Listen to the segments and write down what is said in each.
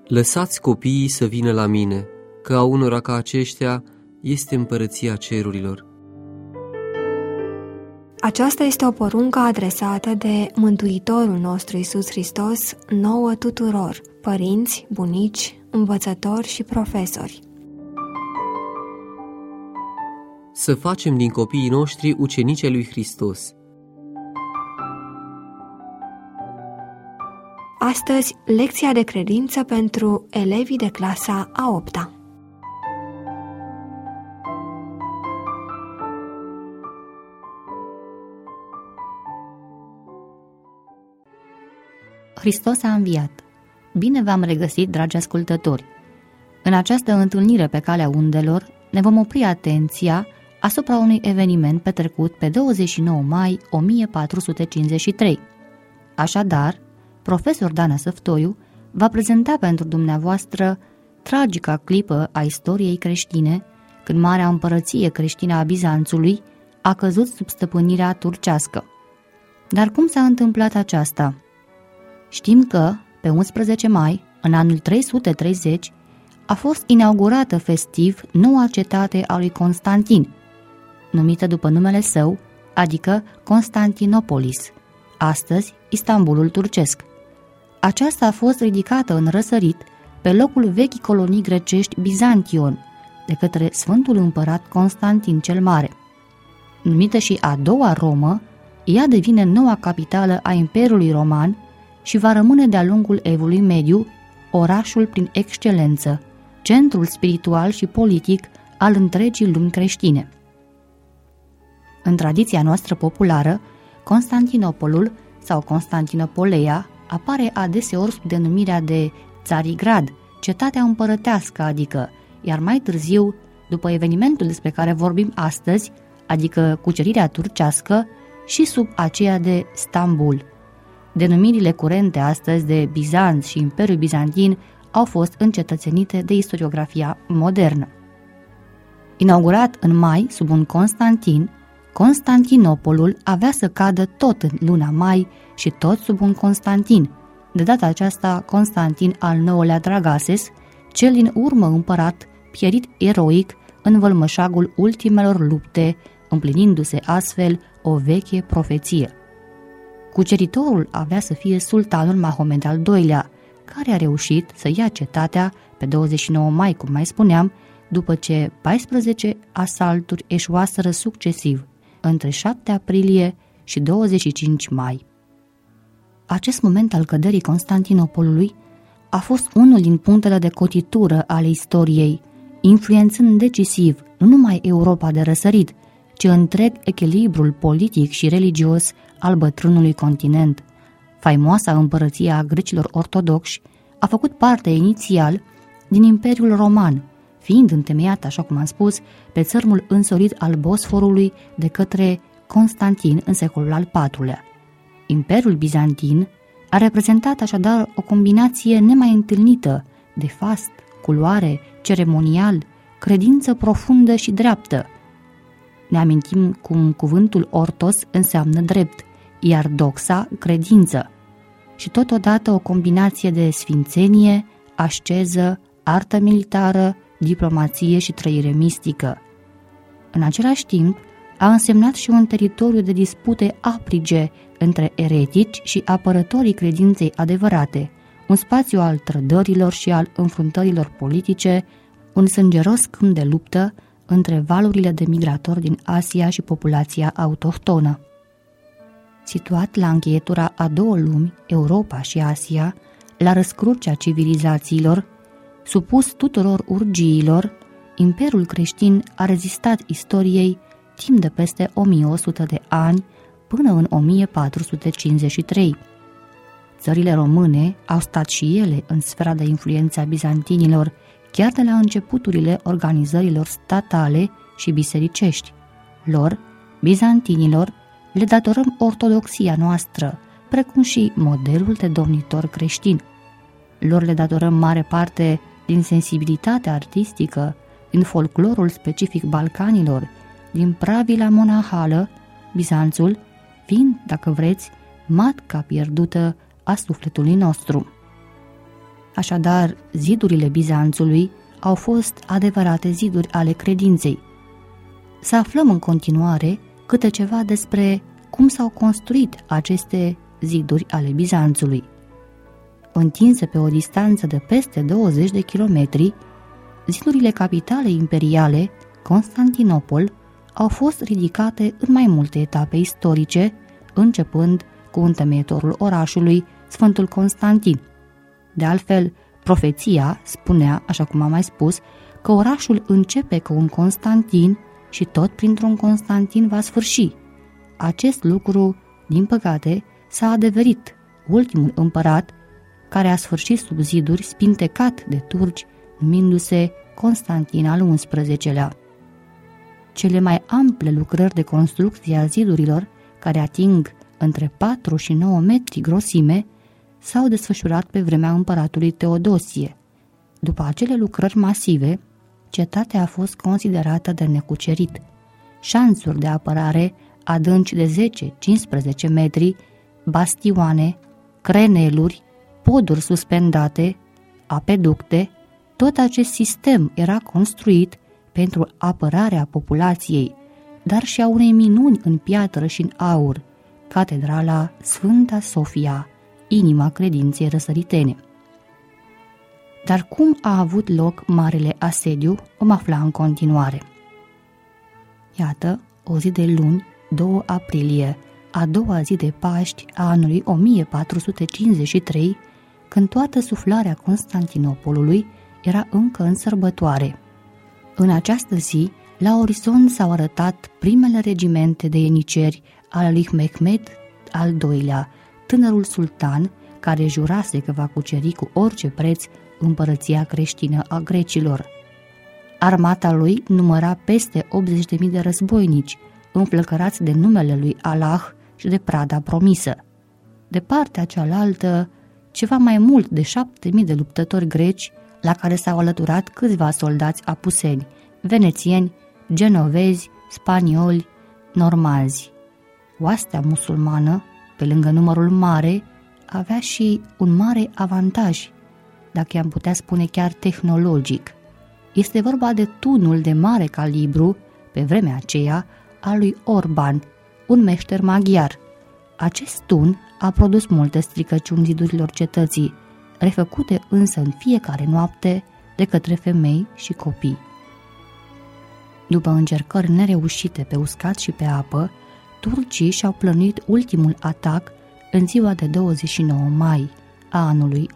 Lăsați copiii să vină la mine, că a unora ca aceștia este împărăția cerurilor. Aceasta este o poruncă adresată de Mântuitorul nostru Iisus Hristos nouă tuturor, părinți, bunici, învățători și profesori. Să facem din copiii noștri ucenici ai lui Hristos. Astăzi, lecția de credință pentru elevii de clasa a 8-a. Hristos a înviat. Bine v-am regăsit, dragi ascultători! În această întâlnire pe calea undelor ne vom opri atenția asupra unui eveniment petrecut pe 29 mai 1453. Așadar, profesor Dana Săftoiu va prezenta pentru dumneavoastră tragica clipă a istoriei creștine, când Marea Împărăție creștină a Bizanțului a căzut sub stăpânirea turcească. Dar cum s-a întâmplat aceasta? Știm că, pe 11 mai, în anul 330, a fost inaugurată festiv noua cetate a lui Constantin, numită după numele său, adică Constantinopolis, astăzi Istanbulul turcesc. Aceasta a fost ridicată în răsărit pe locul vechii colonii grecești Bizantion, de către Sfântul Împărat Constantin cel Mare. Numită și a doua Romă, ea devine noua capitală a Imperiului Roman și va rămâne de-a lungul Evului Mediu orașul prin excelență, centrul spiritual și politic al întregii lumi creștine. În tradiția noastră populară, Constantinopolul sau Constantinopoleia apare adeseori sub denumirea de Țarigrad, cetatea împărătească, adică, iar mai târziu, după evenimentul despre care vorbim astăzi, adică cucerirea turcească, și sub aceea de Stambul. Denumirile curente astăzi de Bizanț și Imperiul Bizantin au fost încetățenite de istoriografia modernă. Inaugurat în mai sub un Constantin, Constantinopolul avea să cadă tot în luna mai și tot sub un Constantin, de data aceasta Constantin al IX-lea Dragases, cel din urmă împărat, pierit eroic în vălmășagul ultimelor lupte, împlinindu-se astfel o veche profeție. Cuceritorul avea să fie sultanul Mahomed al II-lea, care a reușit să ia cetatea pe 29 mai, cum mai spuneam, după ce 14 asalturi eșuaseră succesiv, între 7 aprilie și 25 mai. Acest moment al căderii Constantinopolului a fost unul din punctele de cotitură ale istoriei, influențând decisiv nu numai Europa de răsărit, ci întreg echilibrul politic și religios al bătrânului continent. Faimoasa împărăție a grecilor ortodoxi a făcut parte inițial din Imperiul Roman, fiind întemeiată, așa cum am spus, pe țărmul însorit al Bosforului de către Constantin în secolul al IV-lea. Imperiul Bizantin a reprezentat așadar o combinație nemai întâlnită de fast, culoare, ceremonial, credință profundă și dreaptă. Ne amintim cum cuvântul ortos înseamnă drept, iar doxa credință, și totodată o combinație de sfințenie, asceză, artă militară, diplomație și trăire mistică. În același timp, a însemnat și un teritoriu de dispute aprige între eretici și apărătorii credinței adevărate, un spațiu al trădărilor și al înfruntărilor politice, un sângeros câmp de luptă între valurile de migratori din Asia și populația autohtonă. Situat la încheietura a două lumi, Europa și Asia, la răscrucea civilizațiilor, supus tuturor urgiilor, Imperiul creștin a rezistat istoriei timp de peste 1100 de ani până în 1453. Țările române au stat și ele în sfera de influență a bizantinilor, chiar de la începuturile organizărilor statale și bisericești. Lor, bizantinilor, le datorăm ortodoxia noastră, precum și modelul de domnitor creștin. Lor le datorăm mare parte din sensibilitatea artistică, din folclorul specific Balcanilor, din pravila monahală, Bizanțul fiind, dacă vreți, matca pierdută a sufletului nostru. Așadar, zidurile Bizanțului au fost adevărate ziduri ale credinței. Să aflăm în continuare câte ceva despre cum s-au construit aceste ziduri ale Bizanțului. Întinse pe o distanță de peste 20 de kilometri, zidurile capitalei imperiale, Constantinopol, au fost ridicate în mai multe etape istorice, începând cu întemeietorul orașului, Sfântul Constantin. De altfel, profeția spunea, așa cum am mai spus, că orașul începe cu un Constantin și tot printr-un Constantin va sfârși. Acest lucru, din păcate, s-a adeverit. Ultimul împărat, care a sfârșit sub ziduri, spintecat de turci, numindu-se Constantin al XI-lea. Cele mai ample lucrări de construcție a zidurilor, care ating între 4 și 9 metri grosime, s-au desfășurat pe vremea împăratului Teodosie. După acele lucrări masive, cetatea a fost considerată de necucerit. Șanțuri de apărare adânci de 10-15 metri, bastioane, creneluri, poduri suspendate, apeducte, tot acest sistem era construit pentru apărarea populației, dar și a unei minuni în piatră și în aur, catedrala Sfânta Sofia, inima credinței răsăritene. Dar cum a avut loc marele asediu, vom afla în continuare. Iată, o zi de luni, 2 aprilie, a doua zi de Paști a anului 1453, când toată suflarea Constantinopolului era încă în sărbătoare. În această zi, la orizont s-au arătat primele regimente de ieniceri ale lui Mehmed al II-lea, tânărul sultan care jurase că va cuceri cu orice preț împărăția creștină a grecilor. Armata lui număra peste 80.000 de războinici, înflăcărați de numele lui Allah și de prada promisă. De partea cealaltă, ceva mai mult de 7.000 de luptători greci, la care s-au alăturat câțiva soldați apuseni, venețieni, genovezi, spanioli, normanzi. Oastea musulmană, pe lângă numărul mare, avea și un mare avantaj, dacă i-am putea spune chiar tehnologic. Este vorba de tunul de mare calibru, pe vremea aceea, al lui Orban, un meșter maghiar. Acest tun a produs multe stricăciuni zidurilor cetății, refăcute însă în fiecare noapte de către femei și copii. După încercări nereușite pe uscat și pe apă, turcii și-au plănuit ultimul atac în ziua de 29 mai a anului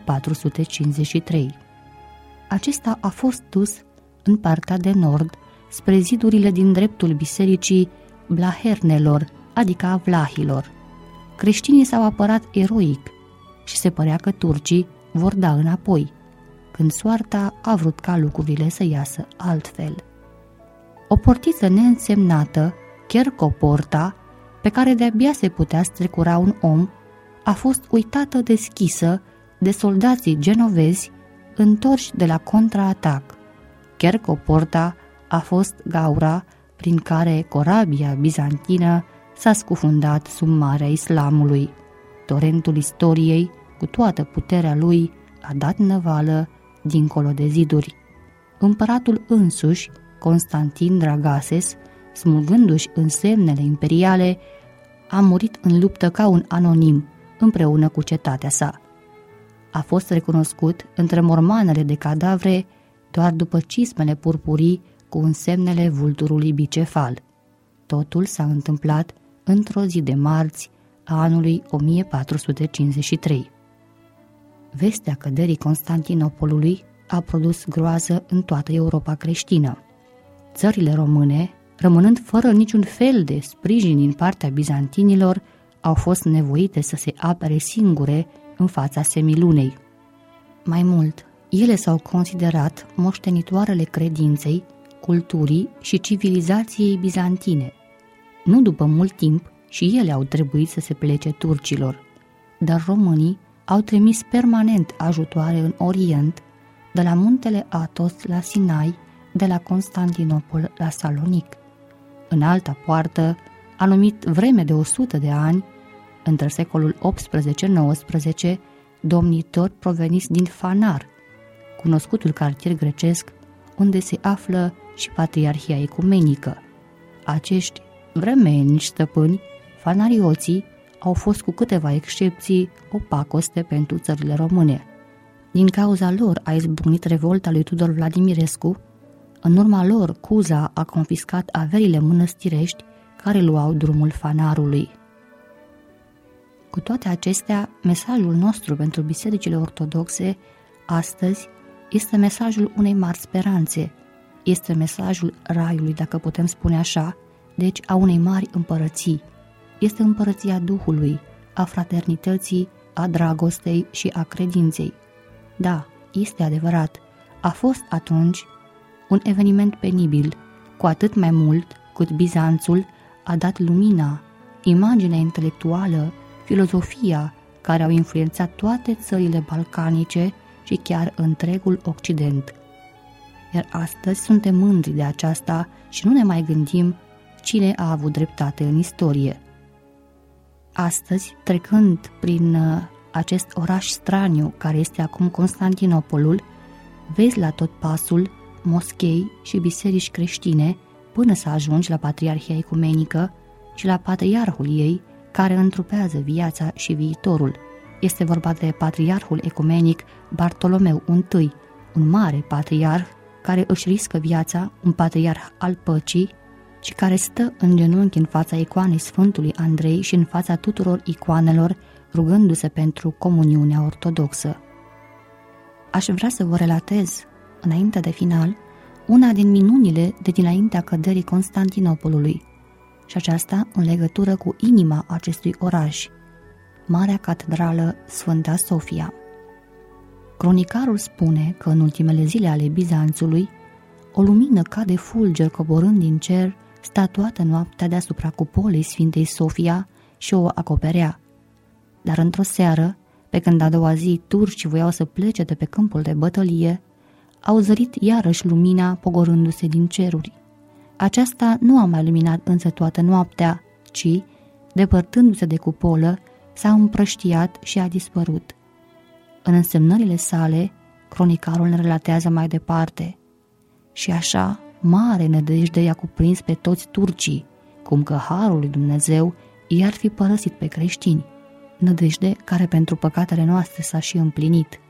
1453. Acesta a fost dus în partea de nord, spre zidurile din dreptul bisericii Blahernelor, adică a vlahilor. Creștinii s-au apărat eroic și se părea că turcii vor da înapoi, când soarta a vrut ca lucrurile să iasă altfel. O portiță neînsemnată, Chercoporta, pe care de-abia se putea strecura un om, a fost uitată deschisă de soldații genovezi întorși de la contraatac. Chercoporta a fost gaura prin care corabia bizantină s-a scufundat sub marea islamului. Torentul istoriei, cu toată puterea lui, a dat năvală dincolo de ziduri. Împăratul însuși, Constantin Dragases, smulgându-și însemnele imperiale, a murit în luptă ca un anonim, împreună cu cetatea sa. A fost recunoscut între mormanele de cadavre doar după cismele purpurii cu însemnele vulturului bicefal. Totul s-a întâmplat într-o zi de marți a anului 1453. Vestea căderii Constantinopolului a produs groază în toată Europa creștină. Țările române, rămânând fără niciun fel de sprijin din partea bizantinilor, au fost nevoite să se apere singure în fața semilunei. Mai mult, ele s-au considerat moștenitoarele credinței, culturii și civilizației bizantine. Nu după mult timp, și ele au trebuit să se plece turcilor, dar românii au trimis permanent ajutoare în Orient, de la muntele Athos la Sinai, de la Constantinopol la Salonic. În alta poartă a numit vreme de 100 de ani, între secolul 18-19, domnitori proveniți din Fanar, cunoscutul cartier grecesc unde se află și Patriarhia Ecumenică. Acești vremelnici stăpâni, fanarioții, au fost cu câteva excepții o pacoste pentru țările române. Din cauza lor a izbucnit revolta lui Tudor Vladimirescu. În urma lor, Cuza a confiscat averile mănăstirești care luau drumul Fanarului. Cu toate acestea, mesajul nostru pentru bisericile ortodoxe astăzi este mesajul unei mari speranțe. Este mesajul raiului, dacă putem spune așa, deci a unei mari împărății. Este împărăția Duhului, a fraternității, a dragostei și a credinței. Da, este adevărat, a fost atunci un eveniment penibil, cu atât mai mult cât Bizanțul a dat lumina, imaginea intelectuală, filozofia care au influențat toate țările balcanice și chiar întregul Occident. Iar astăzi suntem mândri de aceasta și nu ne mai gândim cine a avut dreptate în istorie. Astăzi, trecând prin acest oraș straniu care este acum Constantinopolul, vezi la tot pasul moschei și biserici creștine până să ajungi la Patriarhia Ecumenică și la patriarhul ei care întrupează viața și viitorul. Este vorba de Patriarhul Ecumenic Bartolomeu I, un mare patriarh care își riscă viața, un patriarh al păcii și care stă în genunchi în fața icoanei Sfântului Andrei și în fața tuturor icoanelor, rugându-se pentru comuniunea ortodoxă. Aș vrea să vă relatez, înainte de final, una din minunile de dinaintea căderii Constantinopolului, și aceasta în legătură cu inima acestui oraș, Marea Catedrală Sfânta Sofia. Cronicarul spune că în ultimele zile ale Bizanțului, o lumină ca de fulger coborând din cer, statuată noaptea deasupra cupolei Sfintei Sofia și o acoperea. Dar într-o seară, pe când a doua zi turcii voiau să plece de pe câmpul de bătălie, au zărit iarăși lumina pogorându-se din ceruri. Aceasta nu a mai luminat însă toată noaptea, ci, depărtându-se de cupolă, s-a împrăștiat și a dispărut. În însemnările sale, cronicarul ne relatează mai departe: și așa, mare nădejde i-a cuprins pe toți turcii, cum că harul lui Dumnezeu i-ar fi părăsit pe creștini, nădejde care pentru păcatele noastre s-a și împlinit.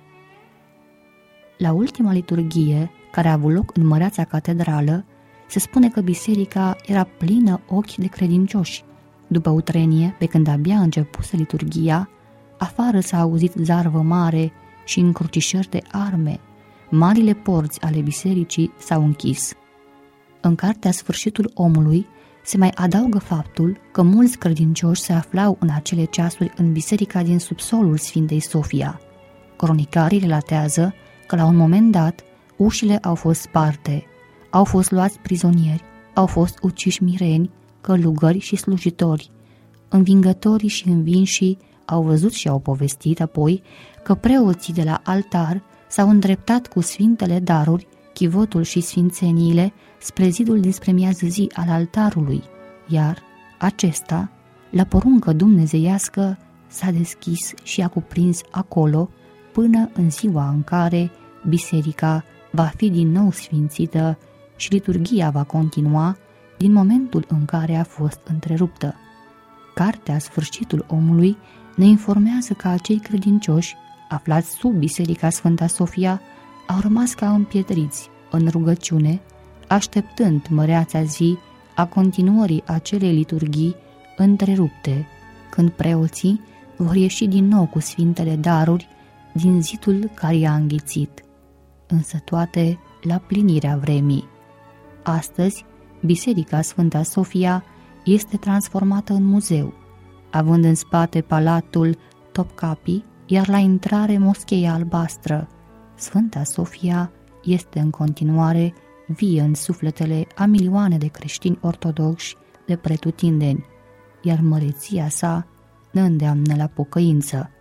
La ultima liturghie, care a avut loc în măreața catedrală, se spune că biserica era plină ochi de credincioși. După utrenie, pe când abia începuse liturghia, afară s-a auzit zarvă mare și încrucișări de arme. Marile porți ale bisericii s-au închis. În cartea Sfârșitul omului se mai adaugă faptul că mulți credincioși se aflau în acele ceasuri în biserica din subsolul Sfintei Sofia. Cronicarii relatează că la un moment dat ușile au fost sparte, au fost luați prizonieri, au fost uciși mireni, călugări și slujitori. Învingătorii și învinșii au văzut și au povestit apoi că preoții de la altar s-au îndreptat cu sfintele daruri, chivotul și sfințeniile spre zidul dinspre miază zi al altarului, iar acesta, la poruncă dumnezeiască, s-a deschis și a cuprins acolo până în ziua în care biserica va fi din nou sfințită și liturghia va continua din momentul în care a fost întreruptă. Cartea Sfârșitul omului ne informează că acei credincioși aflați sub biserica Sfânta Sofia au rămas ca împietriți în rugăciune, așteptând măreața zi a continuării acelei liturghii întrerupte, când preoții vor ieși din nou cu sfintele daruri din zidul care i-a înghițit, însă toate la plinirea vremii. Astăzi, biserica Sfânta Sofia este transformată în muzeu, având în spate palatul Topkapi, iar la intrare moscheia albastră. Sfânta Sofia este în continuare vie în sufletele a milioane de creștini ortodoxi de pretutindeni, iar măreția sa ne îndeamnă la pocăință.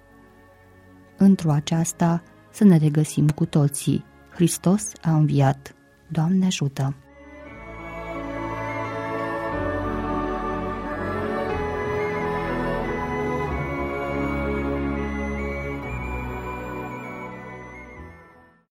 Într-o aceasta să ne regăsim cu toții. Hristos a înviat. Doamne ajută!